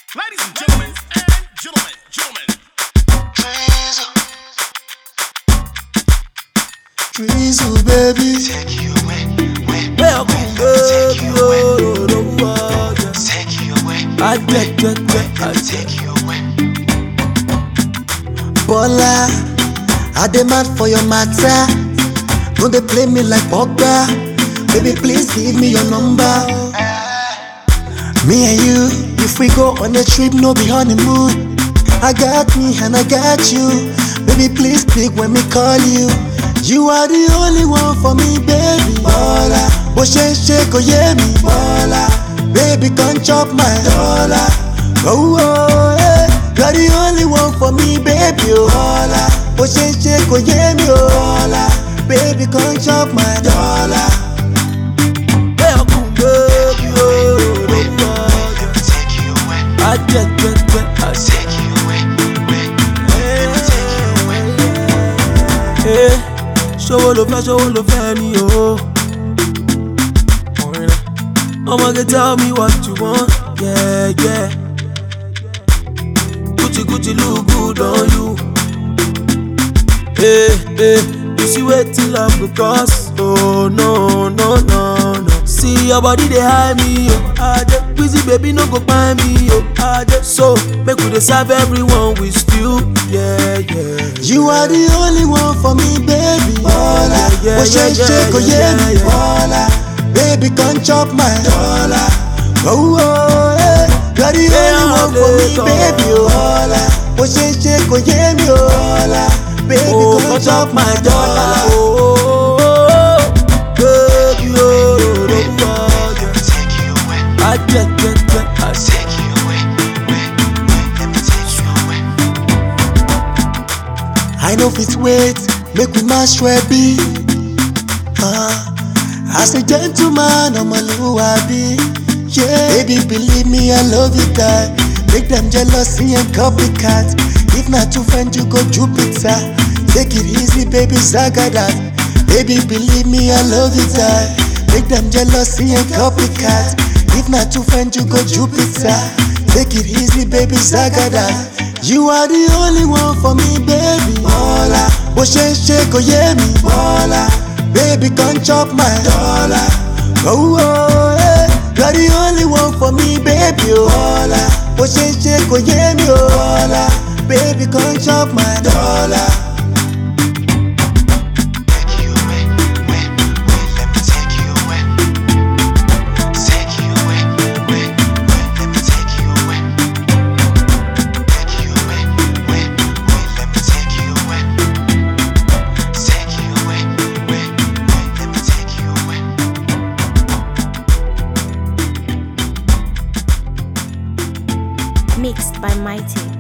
Ladies and gentlemen, Drizzle, baby. Take you away, Welcome, take you away, baby. take you away, I get, take you away. Bola, I demand for your matter. Don't they play me like Pogba? Baby, please give me your number. Me and you, if we go on a trip, no be honeymoon. I got me and I got you. Baby, please pick when me call you. You are the only one for me, baby. Bola, bo shake, oh yeah me. Bola, baby, come chop my dollar. Oh, oh, yeah. You're the only one for me, baby. Bola, bo shake, oh yeah me. Bola, baby, come chop my dollar. Welcome, baby. Let me take you away, I get, take you away, let me take you away. Hey, show lo fẹ́ ni o. I'ma get tell me what you want, yeah, yeah. Gucci look good on you. Hey, you see wetin love go cost? Oh no. See your body they high me, oh. Busy baby no go find me, oh. So make we dey serve everyone with stew, yeah. You are the only one for me, baby. Bola, oh shake, oh yeah me. Bola, baby come chop my dollar. Oh, yeah. You're the only one for me, baby. Bola, oh shake, oh yeah me. Bola, baby come chop my dollar. Oh, baby, Let me take you away, I get. take you away, let me take you away. I know if it's wait, make we mash ready. As a gentleman, I'm a luabi. Yeah, baby, believe me, I love you, die. Make them jealousy and copycat. If not to friend, you go Jupiter. Take it easy, baby, saga that. Baby, believe me, I love you, die. Make them jealousy and copycat. If not to friend, you go Jupiter. Take it easy, baby, saga that. You are the only one for me, baby. Bola, bo shake, oh yeah me. Bola, baby, come chop my dollar. Oh, yeah. You're the only one for me, baby. Bola, bo shake, oh yeah me. Bola, baby, come chop my dollar. Take you away, let me take you away. Take you away, let me take you away. Take you away, let me take you away. Take you away, let me take you away. Mixed by Mighty.